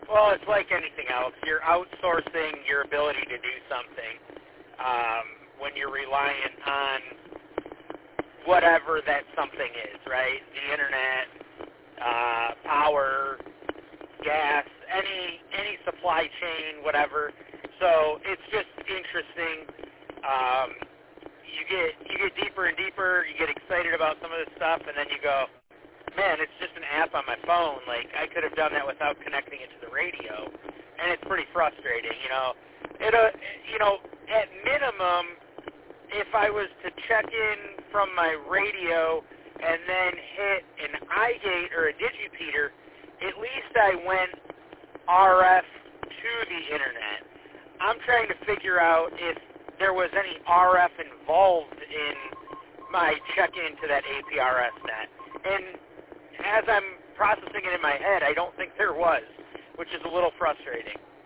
Well, it's like anything else. You're outsourcing your ability to do something when you're reliant on whatever that something is, right? The internet, power, gas, any supply chain, whatever. So it's just interesting. You get deeper and deeper. You get excited about some of this stuff, and then you go, man, it's just an app on my phone. Like, I could have done that without connecting it to the radio, and it's pretty frustrating. At minimum, if I was to check in from my radio and then hit an iGate or a digipeater, at least I went RF to the internet. I'm trying to figure out if there was any RF involved in my check-in to that APRS net. And as I'm processing it in my head, I don't think there was, which is a little frustrating.